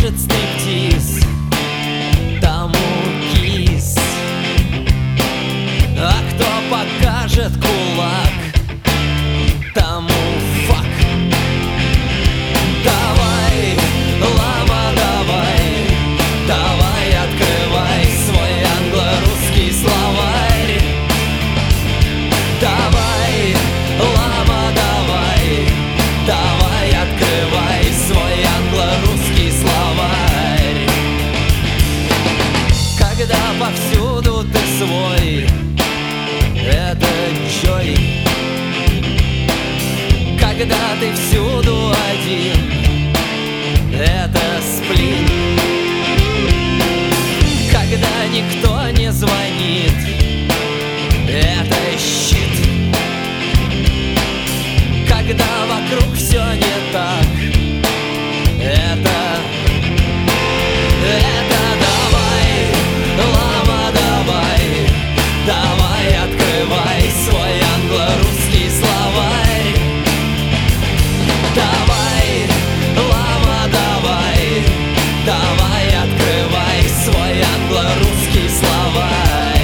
покажет стриптиз, тому кис. А кто покажет кулак, тому фак. Давай, лама, давай, давай, открывай свой англо-русский словарь. Давай, лама, давай, давай, открывай свой англо-русский словарь. Когда повсюду ты свой, это Джой. Когда ты всюду один, это сплин. Когда никто не звонит, это щит. Когда вокруг все не так, это давай, лама, давай, давай, открывай свой англо-русский словарь. Давай, лама, давай, давай, открывай свой англо-русский словарь.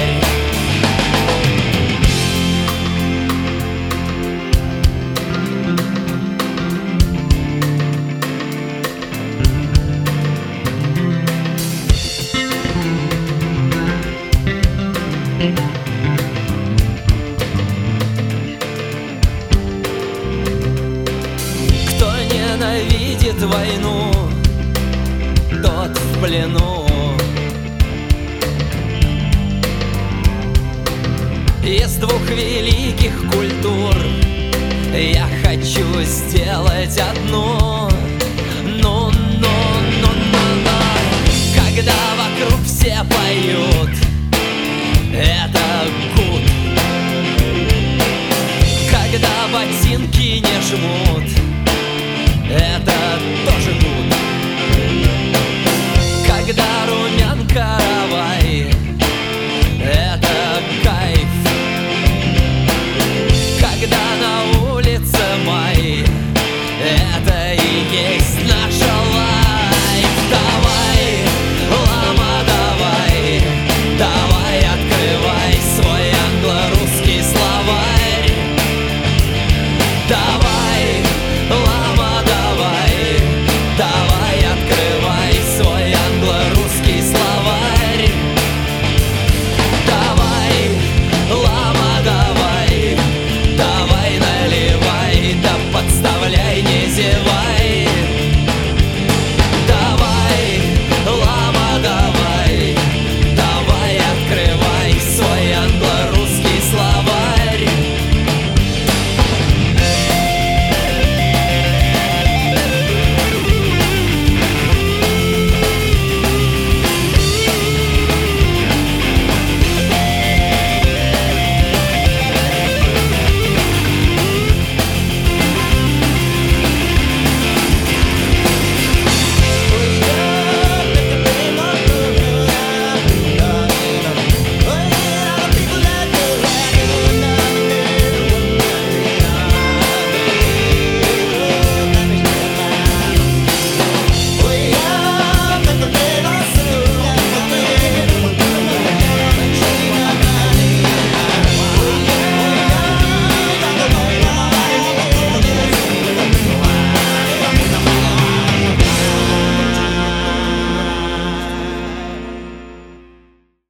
Кто ненавидит войну, тот в плену. Из двух великих культур я хочу сделать одну. Ну. Когда вокруг все поют, это гуд. Когда ботинки не жмут,